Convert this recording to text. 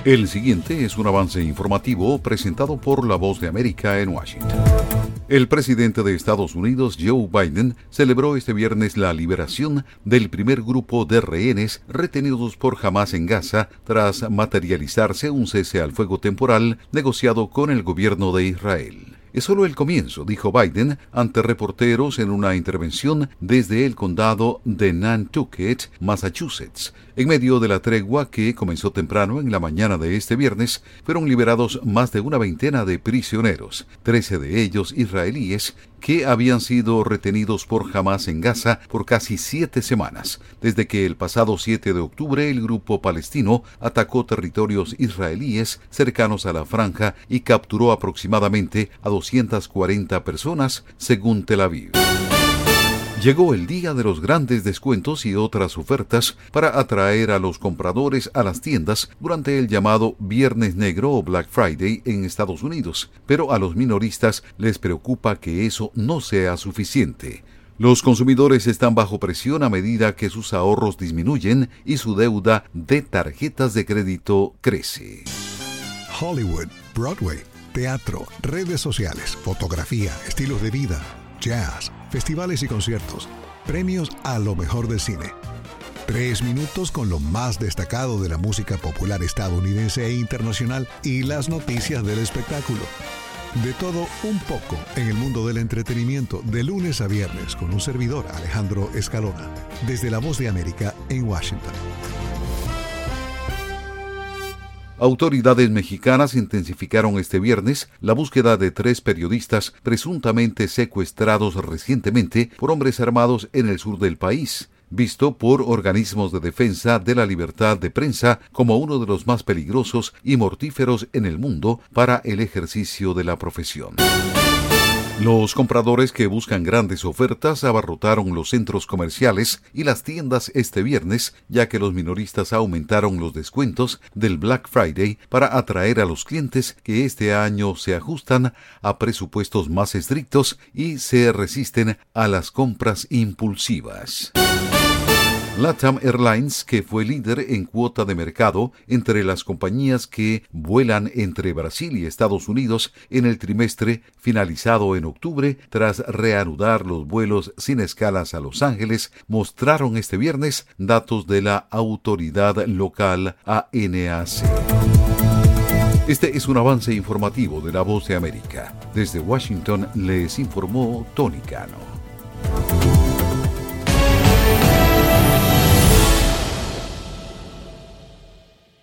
El siguiente es un avance informativo presentado por La Voz de América en Washington. El presidente de Estados Unidos, Joe Biden, celebró este viernes la liberación del primer grupo de rehenes retenidos por Hamás en Gaza tras materializarse un cese al fuego temporal negociado con el gobierno de Israel. Es solo el comienzo, dijo Biden ante reporteros en una intervención desde el condado de Nantucket, Massachusetts. En medio de la tregua que comenzó temprano en la mañana de este viernes, fueron liberados más de una veintena de prisioneros, 13 de ellos israelíes, que habían sido retenidos por Hamás en Gaza por casi 7 semanas, desde que el pasado 7 de octubre el grupo palestino atacó territorios israelíes cercanos a la franja y capturó aproximadamente a 240 personas, según Tel Aviv. Llegó el día de los grandes descuentos y otras ofertas para atraer a los compradores a las tiendas durante el llamado Viernes Negro o Black Friday en Estados Unidos, pero a los minoristas les preocupa que eso no sea suficiente. Los consumidores están bajo presión a medida que sus ahorros disminuyen y su deuda de tarjetas de crédito crece. Hollywood, Broadway, teatro, redes sociales, fotografía, estilos de vida, jazz, festivales y conciertos, premios a lo mejor del cine. 3 minutos con lo más destacado de la música popular estadounidense e internacional y las noticias del espectáculo. De todo un poco en el mundo del entretenimiento, de lunes a viernes, con un servidor, Alejandro Escalona, desde La Voz de América en Washington. Autoridades mexicanas intensificaron este viernes la búsqueda de 3 periodistas presuntamente secuestrados recientemente por hombres armados en el sur del país, visto por organismos de defensa de la libertad de prensa como uno de los más peligrosos y mortíferos en el mundo para el ejercicio de la profesión. Los compradores que buscan grandes ofertas abarrotaron los centros comerciales y las tiendas este viernes, ya que los minoristas aumentaron los descuentos del Black Friday para atraer a los clientes que este año se ajustan a presupuestos más estrictos y se resisten a las compras impulsivas. LATAM Airlines, que fue líder en cuota de mercado entre las compañías que vuelan entre Brasil y Estados Unidos en el trimestre finalizado en octubre, tras reanudar los vuelos sin escalas a Los Ángeles, mostraron este viernes datos de la autoridad local ANAC. Este es un avance informativo de La Voz de América. Desde Washington les informó Tony Cano.